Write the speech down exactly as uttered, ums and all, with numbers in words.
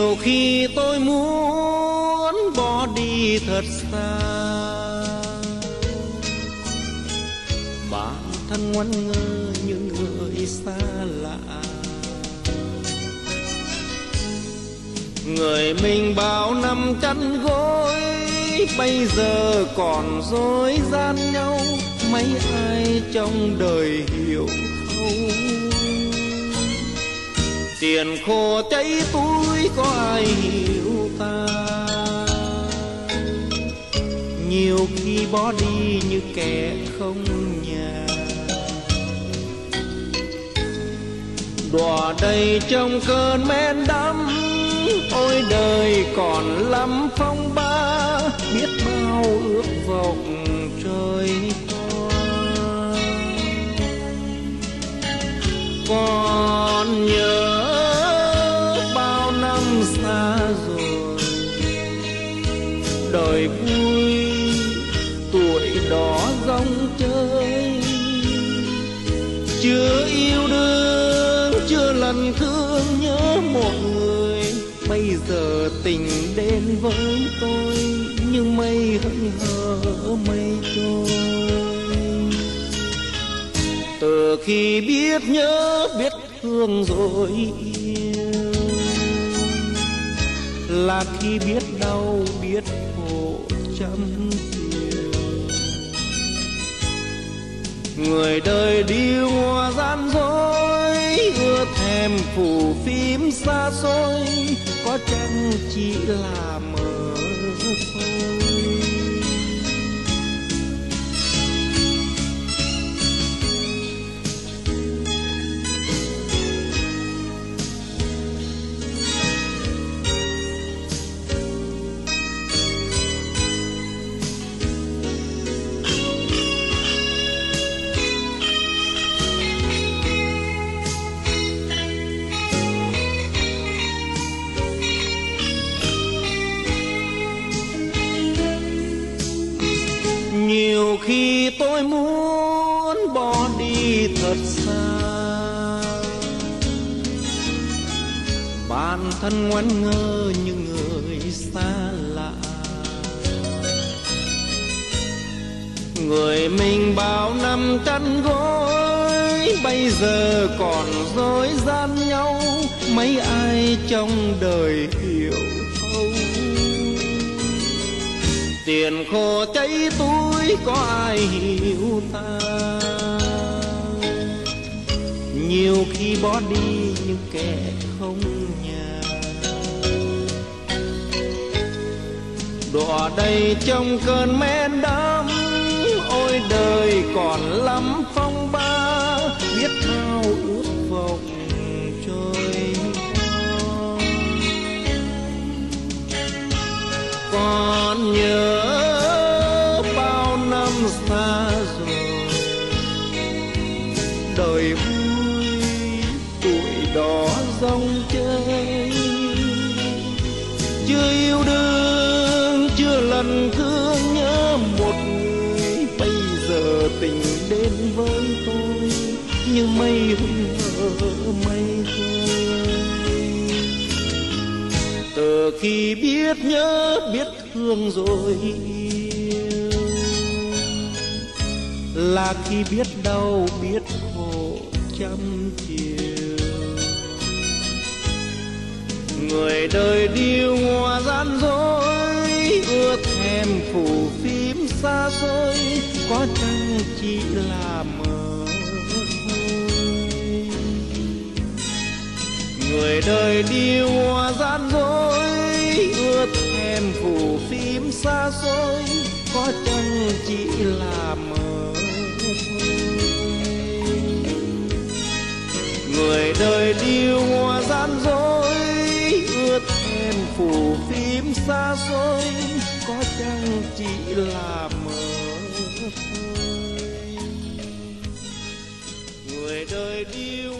Nhiều khi tôi muốn bỏ đi thật xa, bản thân ngoan ngơ như người xa lạ. Người mình bao năm chăn gối, bây giờ còn dối gian nhau. Mấy ai trong đời hiểu không? Tiền khô cháy túi có ai hiểu ta? Nhiều khi bỏ đi như kẻ không nhà. Đọa đầy trong cơn men đắm, ôi đời còn lắm phong ba. Biết bao ước vọng trời qua. Còn nhớ bao năm xa rồi, đời vui tuổi đó rong chơi. Chưa yêu đương, chưa lần thương nhớ một người. Bây giờ tình đến với tôi như mây hững hờ mây trôi. Từ khi biết nhớ biết thương rồi yêu, là khi biết đau biết khổ trăm chiều. Người đời điêu ngoa gian dối, ưa thèm phủ phím xa xôi. Có chăng chỉ là mơ thôi. Nhiều khi tôi muốn bỏ đi thật xa, bản thân ngoan ngơ như người xa lạ. Người mình bao năm chăn gối, bây giờ còn dối gian nhau. Mấy ai trong đời hiểu không? Tiền khô cháy túi có ai hiểu ta? Nhiều khi bỏ đi như kẻ không nhà. Đọa đầy trong cơn men đắm, ôi đời còn lắm phong ba. Biết bao ước vọng trôi qua. Còn nhớ bao năm xa rồi, đời vui tuổi đó rong chơi. Chưa yêu đương, chưa lần thương nhớ một người. Bây giờ tình đến với tôi như mây hững hờ mây trôi. Từ khi biết nhớ biết thương rồi yêu, là khi biết đau biết khổ trăm chiều. Người đời điêu ngoa gian dối, ưa thèm phủ phím xa xôi. Có chăng chỉ là mơ thôi? Người đời điêu ngoa gian dối, ưa thèm phủ phím xa xôi. Có chăng chỉ là mơ thôi? Người đời điêu ngoa gian dối, ưa thèm phủ phím xa xôi. Có chăng chỉ là mơ thôi? Người đời điêu